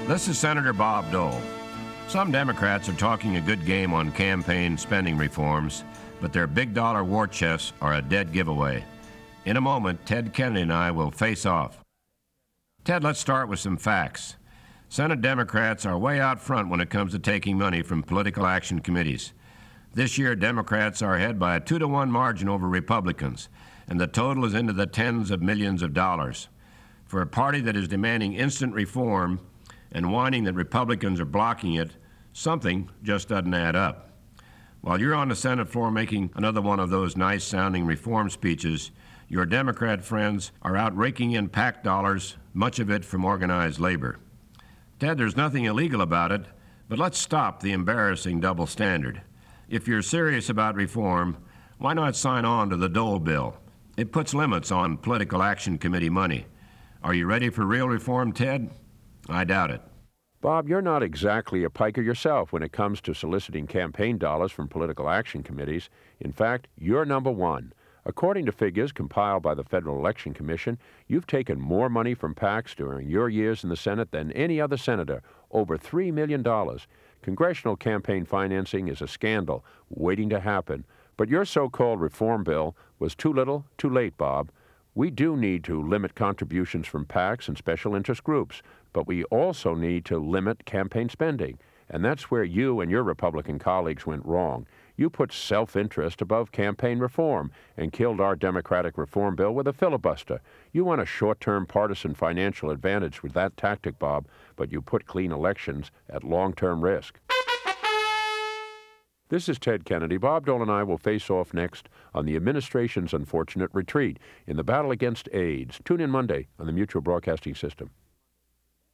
This is Senator Bob Dole. Some Democrats are talking a good game on campaign spending reforms, but their big dollar war chests are a dead giveaway. In a moment, Ted Kennedy and I will face off. Ted, let's start with some facts. Senate Democrats are way out front when it comes to taking money from political action committees. This year, Democrats are ahead by a 2-to-1 margin over Republicans, and the total is into the tens of millions of dollars. For a party that is demanding instant reform and whining that Republicans are blocking it, something just doesn't add up. While you're on the Senate floor making another one of those nice-sounding reform speeches, your Democrat friends are out raking in PAC dollars, much of it from organized labor. Ted, there's nothing illegal about it, but let's stop the embarrassing double standard. If you're serious about reform, why not sign on to the Dole bill? It puts limits on political action committee money. Are you ready for real reform, Ted? I doubt it. Bob, you're not exactly a piker yourself when it comes to soliciting campaign dollars from political action committees. In fact, you're number one. According to figures compiled by the Federal Election Commission, you've taken more money from PACs during your years in the Senate than any other senator, over $3 million. Congressional campaign financing is a scandal waiting to happen. But your so-called reform bill was too little, too late, Bob. We do need to limit contributions from PACs and special interest groups, but we also need to limit campaign spending. And that's where you and your Republican colleagues went wrong. You put self-interest above campaign reform and killed our Democratic reform bill with a filibuster. You want a short-term partisan financial advantage with that tactic, Bob, but you put clean elections at long-term risk. This is Ted Kennedy. Bob Dole and I will face off next on the administration's unfortunate retreat in the battle against AIDS. Tune in Monday on the Mutual Broadcasting System.